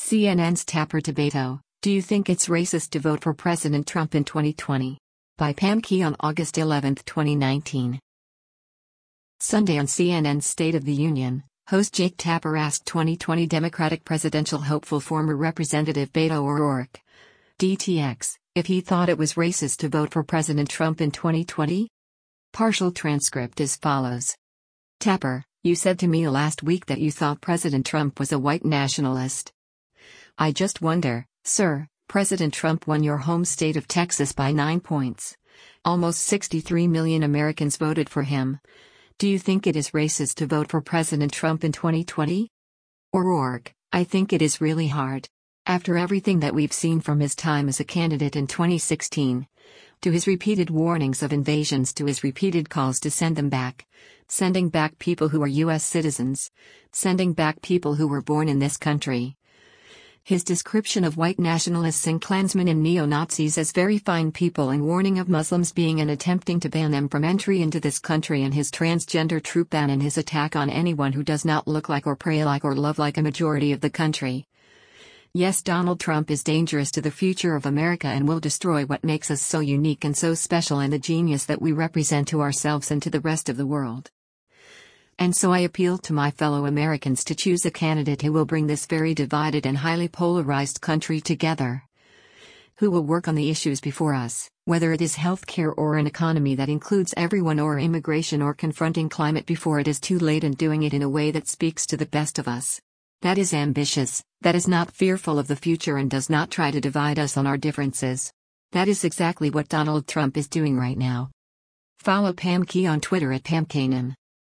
CNN's Tapper to Beto, do you think it's racist to vote for President Trump in 2020? By Pam Key on August 11, 2019. Sunday on CNN's State of the Union, host Jake Tapper asked 2020 Democratic presidential hopeful former Representative Beto O'Rourke, DTX, if he thought it was racist to vote for President Trump in 2020? Partial transcript as follows. Tapper, you said to me last week that you thought President Trump was a white nationalist. I just wonder, sir, President Trump won your home state of Texas by 9 points. Almost 63 million Americans voted for him. Do you think it is racist to vote for President Trump in 2020? O'Rourke, I think it is really hard. After everything that we've seen from his time as a candidate in 2016, to his repeated warnings of invasions, to his repeated calls to send them back, sending back people who are U.S. citizens, sending back people who were born in this country. His description of white nationalists and Klansmen and neo-Nazis as very fine people and warning of Muslims being and attempting to ban them from entry into this country, and his transgender troop ban and his attack on anyone who does not look like or pray like or love like a majority of the country. Yes, Donald Trump is dangerous to the future of America and will destroy what makes us so unique and so special and the genius that we represent to ourselves and to the rest of the world. And so I appeal to my fellow Americans to choose a candidate who will bring this very divided and highly polarized country together. Who will work on the issues before us, whether it is healthcare or an economy that includes everyone, or immigration, or confronting climate before it is too late, and doing it in a way that speaks to the best of us. That is ambitious, that is not fearful of the future, and does not try to divide us on our differences. That is exactly what Donald Trump is doing right now. Follow Pam Key on Twitter at PamKanan.